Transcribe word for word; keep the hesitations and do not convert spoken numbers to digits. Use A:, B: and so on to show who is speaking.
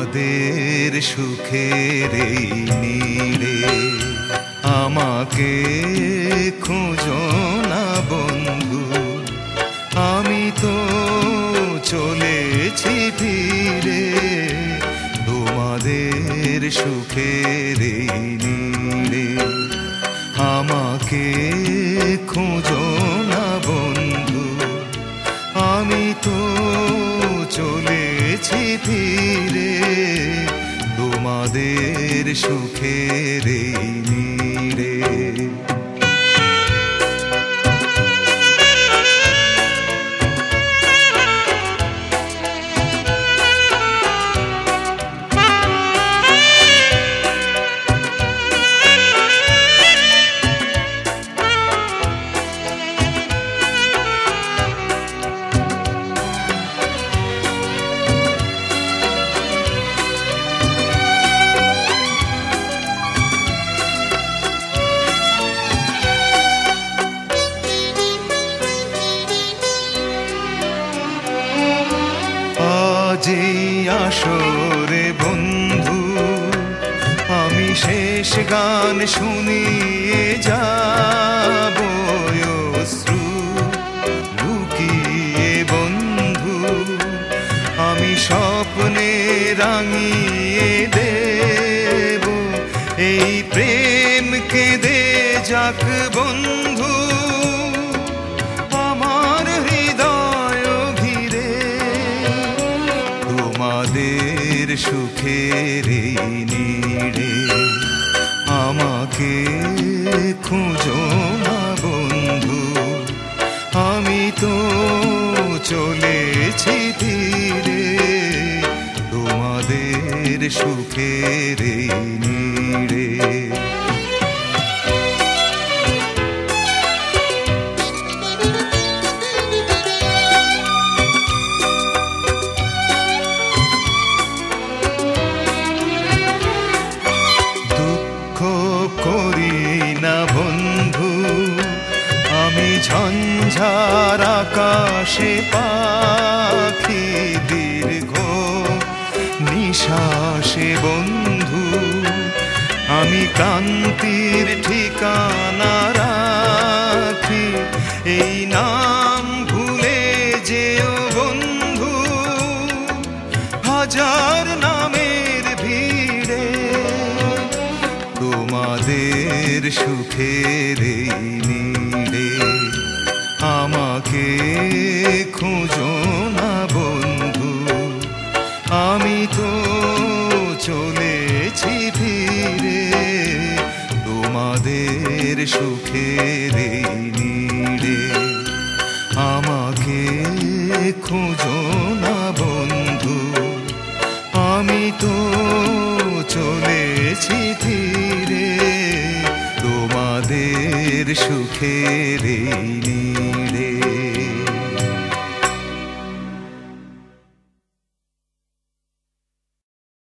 A: তোমাদের সুখের এই নীড়ে আমাকে খোঁজো না বন্ধু, আমি তো চলেছি ফিরে তোমাদের সুখের এই নীড়ে। আমাকে খোঁজো না বন্ধু, আমি তো চলেছি ফিরে তোমাদের সুখের এই নীড়ে। যেই আসরে বন্ধু আমি শেষ গান শুনিয়ে যাব অশ্রু লুকিয়ে বন্ধু, আমি স্বপ্নে রাঙিয়ে দেব এই প্রেম কেঁদে যাক বন্ধু আমার হৃদয় ঘিরে। তোমাদের সুখের এই নীড়ে আমাকে খোঁজো না বন্ধু, আমি তো চলেছি ফিরে তোমাদের সুখের এই নীড়ে। করি না বন্ধু আমি ঝঞ্ঝার আকাশে পাখি দীর্ঘ নিঃশ্বাসে বন্ধু, আমি ক্রান্তির ঠিকানা রাখি এই নাম ভুলে যেও বন্ধু হাজার নামের ভিড়ে তোমাদের সুখের এই নীড়ে। আমাকে খোঁজো না বন্ধু, আমি তো চলেছি ফিরে তোমাদের সুখের এই নীড়ে। আমাকে খোঁজো না বন্ধু, আমি তো চলেছি ফিরে তোমাদের সুখের এই নীড়ে।